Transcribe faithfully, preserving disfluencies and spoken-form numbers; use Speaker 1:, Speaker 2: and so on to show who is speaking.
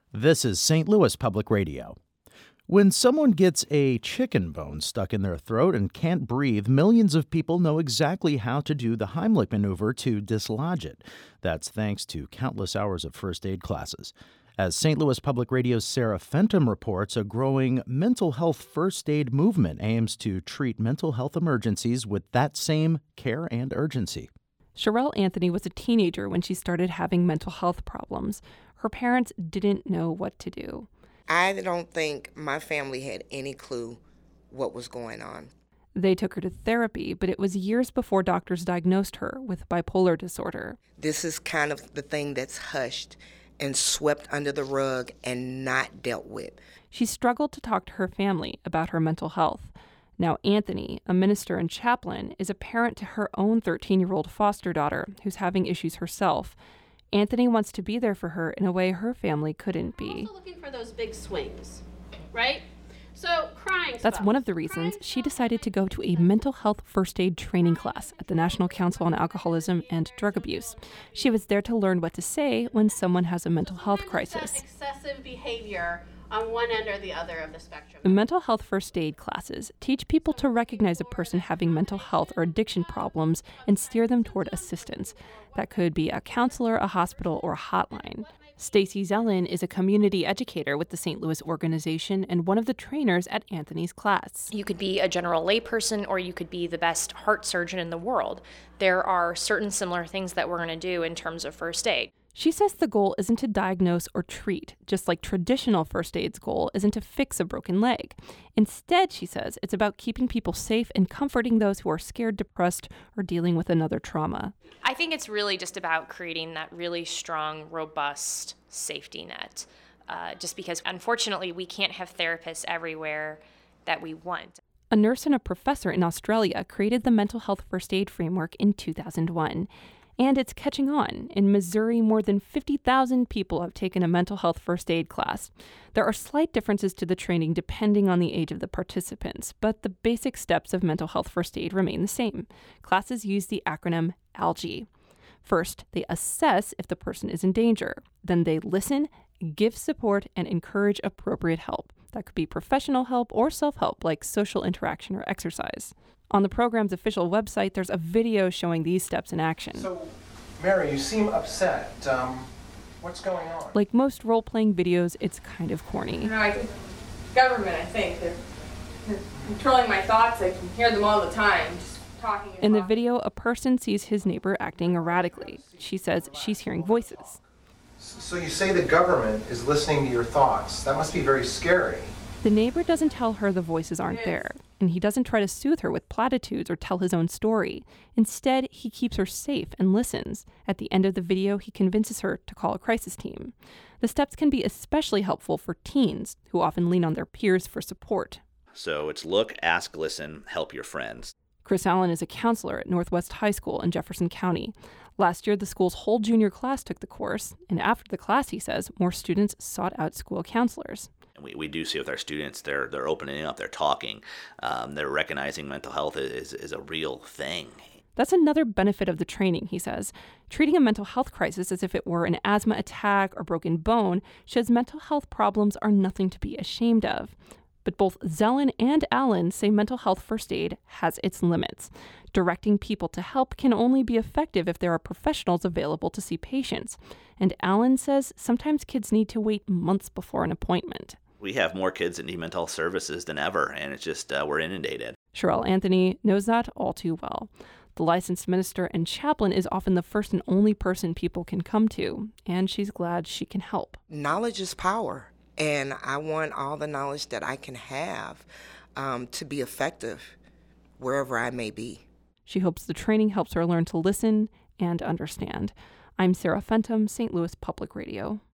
Speaker 1: This is Saint Louis Public Radio. When someone gets a chicken bone stuck in their throat and can't breathe, millions of people know exactly how to do the Heimlich maneuver to dislodge it. That's thanks to countless hours of first aid classes. As Saint Louis Public Radio's Sarah Fenton reports, a growing mental health first aid movement aims to treat mental health emergencies with that same care and urgency.
Speaker 2: Sherelle Anthony was a teenager when she started having mental health problems. Her parents didn't know what to do.
Speaker 3: I don't think my family had any clue what was going on.
Speaker 2: They took her to therapy, but it was years before doctors diagnosed her with bipolar disorder.
Speaker 3: This is kind of the thing that's hushed and swept under the rug and not dealt with.
Speaker 2: She struggled to talk to her family about her mental health. Now Anthony, a minister and chaplain, is a parent to her own thirteen-year-old foster daughter who's having issues herself. Anthony wants to be there for her in a way her family couldn't be.
Speaker 4: I'm also looking for those big swings, right? So crying
Speaker 2: That's
Speaker 4: spells.
Speaker 2: one of the reasons she decided to go to a mental health first aid training class at the National Council on Alcoholism and Drug Abuse. She was there to learn what to say when someone has a mental health crisis.
Speaker 4: Excessive behavior on one end or the other of the spectrum.
Speaker 2: The mental health first aid classes teach people to recognize a person having mental health or addiction problems and steer them toward assistance. That could be a counselor, a hospital, or a hotline. Stacy Zellin is a community educator with the Saint Louis organization and one of the trainers at Anthony's class.
Speaker 5: You could be a general layperson or you could be the best heart surgeon in the world. There are certain similar things that we're going to do in terms of first aid.
Speaker 2: She says the goal isn't to diagnose or treat, just like traditional first aid's goal isn't to fix a broken leg. Instead, she says, it's about keeping people safe and comforting those who are scared, depressed, or dealing with another trauma.
Speaker 5: I think it's really just about creating that really strong, robust safety net, uh, just because, unfortunately, we can't have therapists everywhere that we want.
Speaker 2: A nurse and a professor in Australia created the mental health first aid framework in two thousand one. And it's catching on. In Missouri, more than fifty thousand people have taken a mental health first aid class. There are slight differences to the training depending on the age of the participants, but the basic steps of mental health first aid remain the same. Classes use the acronym ALGEE. First, they assess if the person is in danger. Then they listen, give support, and encourage appropriate help. That could be professional help or self-help, like social interaction or exercise. On the program's official website, there's a video showing these steps in action.
Speaker 6: So, Mary, you seem upset. Um, what's going on?
Speaker 2: Like most role-playing videos, it's kind of corny.
Speaker 7: You know, I think government, I think, they're, they're controlling my thoughts. I can hear them all the time, just talking and
Speaker 2: In the
Speaker 7: talking.
Speaker 2: video, a person sees his neighbor acting erratically. She says she's hearing voices.
Speaker 6: So you say the government is listening to your thoughts. That must be very scary.
Speaker 2: The neighbor doesn't tell her the voices aren't there, and he doesn't try to soothe her with platitudes or tell his own story. Instead, he keeps her safe and listens. At the end of the video, he convinces her to call a crisis team. The steps can be especially helpful for teens, who often lean on their peers for support.
Speaker 8: So it's look, ask, listen, help your friends.
Speaker 2: Chris Allen is a counselor at Northwest High School in Jefferson County. Last year, the school's whole junior class took the course, and after the class, he says, more students sought out school counselors.
Speaker 8: We, we do see with our students, they're they're opening up, they're talking, um, they're recognizing mental health is, is a real thing.
Speaker 2: That's another benefit of the training, he says. Treating a mental health crisis as if it were an asthma attack or broken bone shows mental health problems are nothing to be ashamed of. But both Zellin and Allen say mental health first aid has its limits. Directing people to help can only be effective if there are professionals available to see patients. And Allen says sometimes kids need to wait months before an appointment.
Speaker 8: We have more kids that need mental health services than ever, and it's just, uh, we're inundated.
Speaker 2: Sherelle Anthony knows that all too well. The licensed minister and chaplain is often the first and only person people can come to, and she's glad she can help.
Speaker 3: Knowledge is power, and I want all the knowledge that I can have um, to be effective wherever I may be.
Speaker 2: She hopes the training helps her learn to listen and understand. I'm Sarah Fenton, Saint Louis Public Radio.